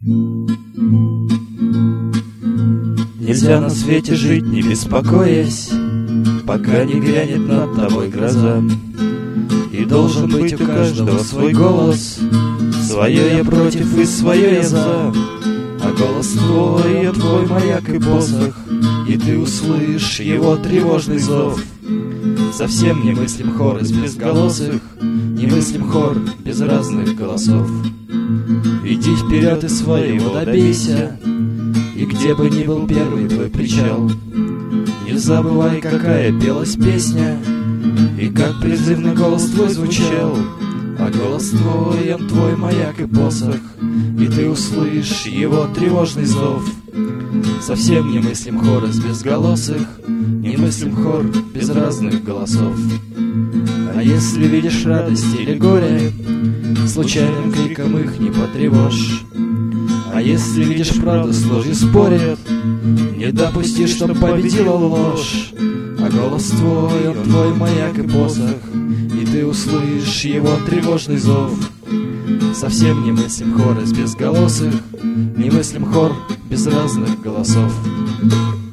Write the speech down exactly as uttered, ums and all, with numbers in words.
Нельзя на свете жить, не беспокоясь, пока не грянет над тобой гроза. И должен быть у каждого свой голос, свое я против и свое я за. А голос твой, он твой маяк и посох, и ты услышишь его тревожный зов. Совсем не мыслим хор из безголосых, не мыслим хор без разных голосов. Иди вперед и своего добейся, и где бы ни был первый твой причал. Не забывай, какая пелась песня, и как призывно голос твой звучал. А голос твой, он твой маяк и посох, и ты услышишь его тревожный зов. Совсем не мыслим хор из безголосых, не мыслим хор без разных голосов. А если видишь радость или горе, случайным криком их не потревожь. А если видишь правду с ложью спорят, не допусти, чтоб победила ложь. А голос твой, он твой маяк и посох, и ты услышишь его тревожный зов. Совсем не мыслим хор из безголосых, не мыслим хор без разных голосов.